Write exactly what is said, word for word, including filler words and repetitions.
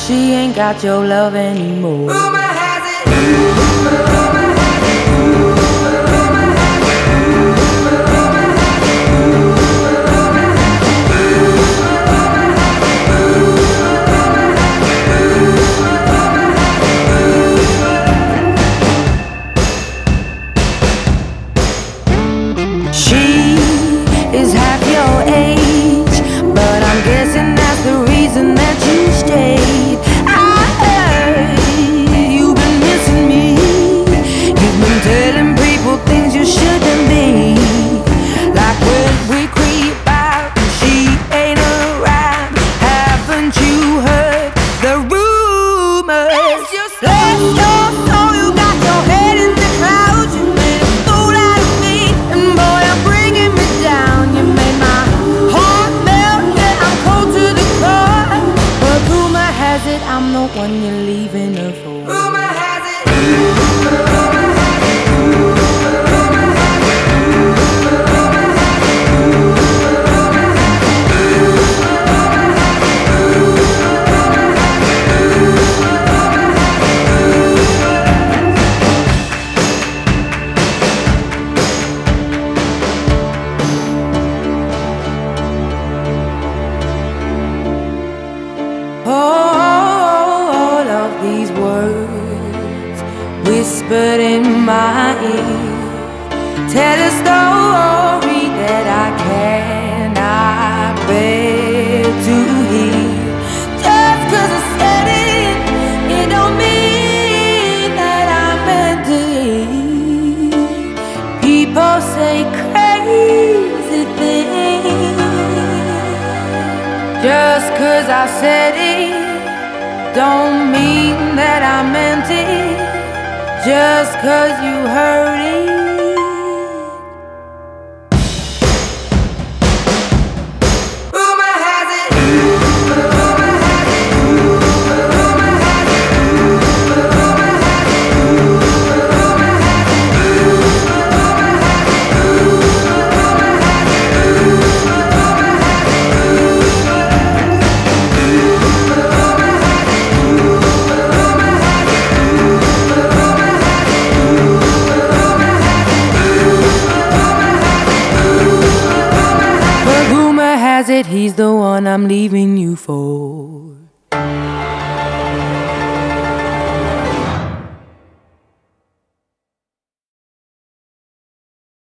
she ain't got your love anymore. Rumor has it, rumor has it, rumor has it, rumor has it, rumor has it, rumor has it, rumor has it. She is half your age, but I'm guessing that's the reason that you stayed. I heard you've been missing me. You've been telling people things you shouldn't be, like when we creep out and she ain't around. Haven't you heard the rumors? Bless your soul, you got your head in the clouds. You made a fool out of me, and boy, I'm bringing me down. You made my heart melt, yeah, I'm cold to the core. But rumor has it, I'm the one you're leaving her for. Rumor has it, rumor has it, rumor has it, rumor has it, rumor has it, rumor has it, All of these words whispered in my ear tell a story that I cannot bear to hear. Just 'cause I said it, it don't mean that I meant it. People say crazy things. Just 'cause I said it don't mean that I meant it. Just 'cause you heard it. rumor has it, rumor has it, rumor has it, rumor has it, rumor has it, rumor has it, rumor has it, rumor has But rumor has it he's the one I'm leaving you for.